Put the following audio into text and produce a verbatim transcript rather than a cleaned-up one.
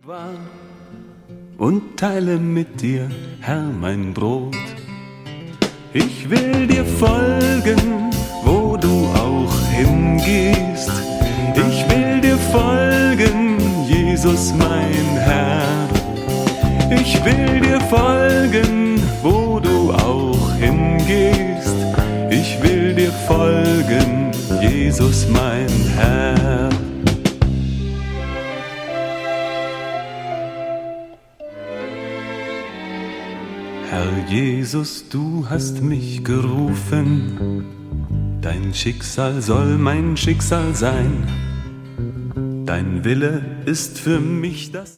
Und teile mit dir, Herr, mein Brot. Ich will dir folgen, wo du auch hingehst. Ich will dir folgen, Jesus mein Herr. Ich will dir folgen, wo du auch hingehst. Ich will dir folgen, Jesus mein Herr. Herr Jesus, du hast mich gerufen, dein Schicksal soll mein Schicksal sein. Dein Wille ist für mich das